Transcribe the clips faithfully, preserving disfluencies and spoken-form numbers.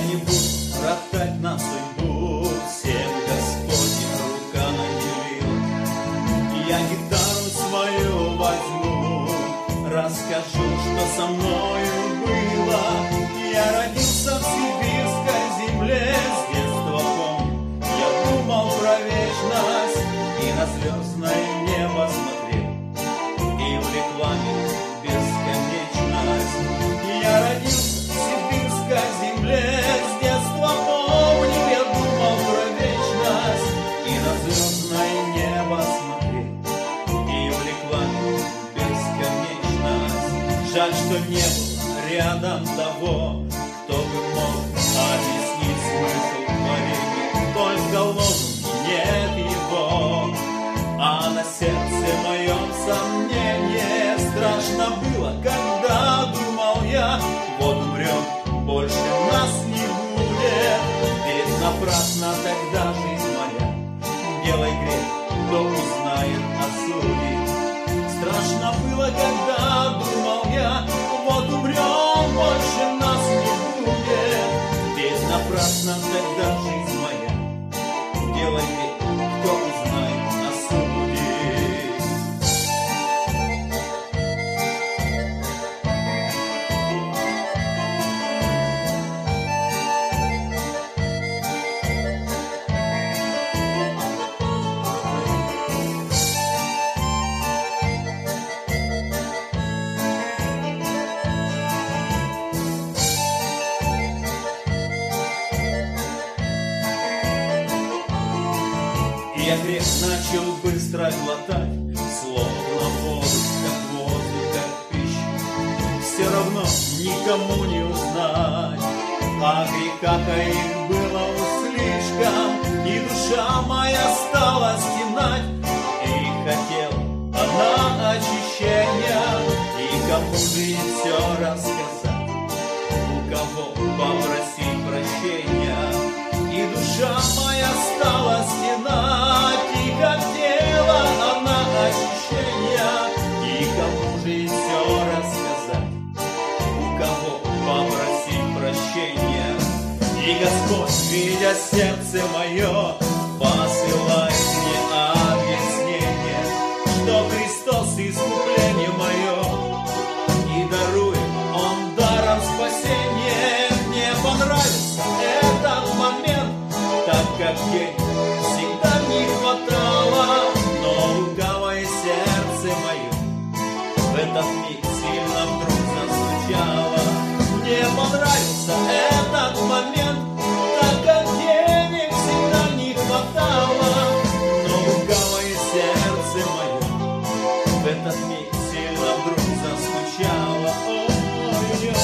не буду роптать на судьбу, всем Господня рука наделила. Я гитару свою возьму, расскажу, что со мною было. Я родился в сибирской земле, с детства помню, я думал про вечность и на звездное небо смотрел, и увлекла меня бесконечность. Я родился в сибирской земле, с детства помню, я думал про вечность и на звездное небо смотрел, и увлекла меня бесконечность. Жаль, что не было рядом того, кто бы мог объяснить смысл творения. Только лозунг, нет его, а на сердце моем сомнение. Страшно было, когда думал я, вот умрем, больше нас не будет. Ведь напрасно тогда жизнь моя, делай грех, кто узнает, осудит. Страшно было, когда думал я, вот умрем, больше нас не будет. Ведь напрасно тогда жизнь моя, делай грех, кто узнает, осудит. Я грех начал быстро глотать, словно воду, как воздух, как пищу. Все равно никому не узнать о грехах, а их было уж слишком. И душа моя стала стенать, и хотела она очищения. И кому же и все рассказать, у кого попросить прощения. И душа моя стала стенать, и хотела она очищения. И кому же и все рассказать, у кого попросить прощения. И Господь, видя сердце мое, посылает мне объяснение, что Христос искупление мое, и дарует Он даром спасение. Мне понравился этот момент, так как ей всегда не хватало. Но лукавое сердце мое в этот миг сильно вдруг застучало. Мне понравился этот момент, так как денег всегда не хватало. Но лукавое сердце мое в этот миг сильно вдруг застучало. Ой-ой-ой.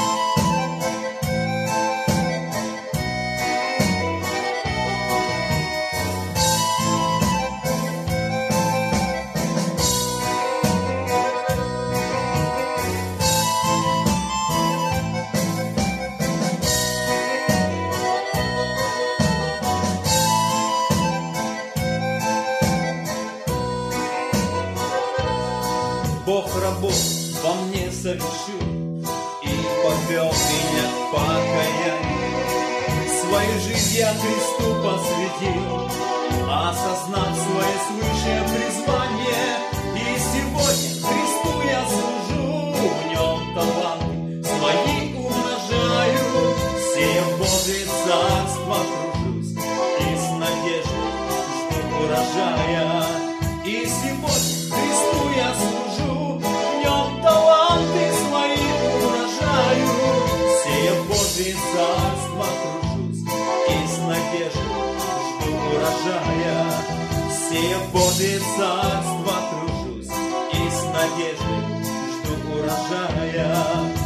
Бог работу во мне совершил и повел меня к покаянию. Свою жизнь я Христу посвятил, осознав свое свыше призвание. И сегодня Христу я служу, в нем таланты свои умножаю. Все в Божие царство кружусь и с надеждой жду урожая. И сегодня Христу я служу, в нем таланты свои умножаю. Сея в Божие царство кружусь и с надеждой жду урожая. Сея в Божие царство кружусь и с надеждой жду урожая.